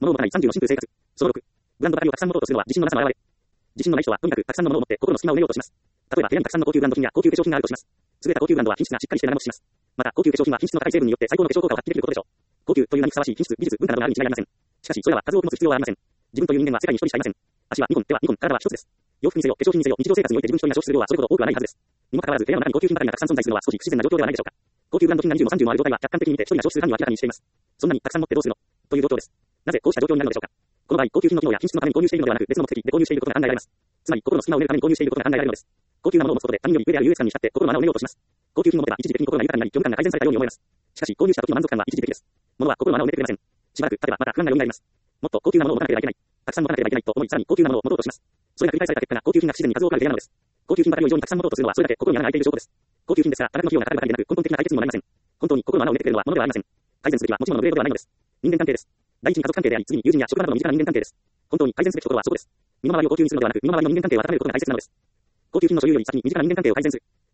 物を持たない30のシンプル生活。その6、ブランド価値をたくさん持とうとするのは自信のなさの表れ。自信のない人はとにかくたくさんの物を持って心の隙間を埋めようとします。例えば部屋にたくさんの高級ブランド品や高級化粧品があるとします。優れた高級ブランドは品質がしっかりして長持ちします。また高級化粧品は品質の高い成分によって最高の化粧効果を発揮できることでしょう。高級という名にふさわしい品質、技術、文化などがあるに違いありません。しかしそれらは数多く持つ必要はありません。自分という人間は世界に一人しかいません。足は2本、手は2本、体は1つです。洋服にせよ、化粧品にせよ、日常生活において自分一人が消費する量はそれほど多くはないはずです。にもかかわらず部屋の中に高級品ばかりがたくさん存在するのは少し不自然な状況ではないでしょうか。高級ブランド品が20も30もある状態は客観的に見て一人が消費する範囲を明らかにしています。そんなにたくさん持ってどうするのという状況です。なぜこうした状況になるのでしょうか。この場合、高級品の機能や品質のために購入しているのではなく別の目的で購入していることが考えられます。つまり心の隙間を埋めるために購入していることが考えられるのです。高級なものを持つことで他人より上である優越感に浸って心の穴を埋めようとします。高級品を持てば一時的に心が豊かになり、虚無感が改善されたように思えます。しかし購入した時の満足感は一時的です。物は心の穴を埋めてくれません。しばらく経てばまた不安が蘇ります。もっと高級なものを持たなければいけない。たくさん持たなければいけないと思い、さらに高級なものを持とうとします。それが繰り返された結果が高級品が不自然に数多くある原因なのです。高級品ばかりを異常にたくさん持とうとするのはそれだけ心に穴が開いている証拠です。高級品ですが、多額の費用がかかるばかりでなく根本的な解決にもなりません。本当に心の穴を埋めてくれるのは物ではありません。改善すべきは持ち物のグレードではないのです。人間関係です。第一に家族関係であり、次に友人や職場などの身近な人間関係です。本当に改善すべきところはそこです。身の回りを高級にするのではなく、身の回りの人間関係を改めることが大切なのです。高級品の所有より先に身近な人間関係を改善する。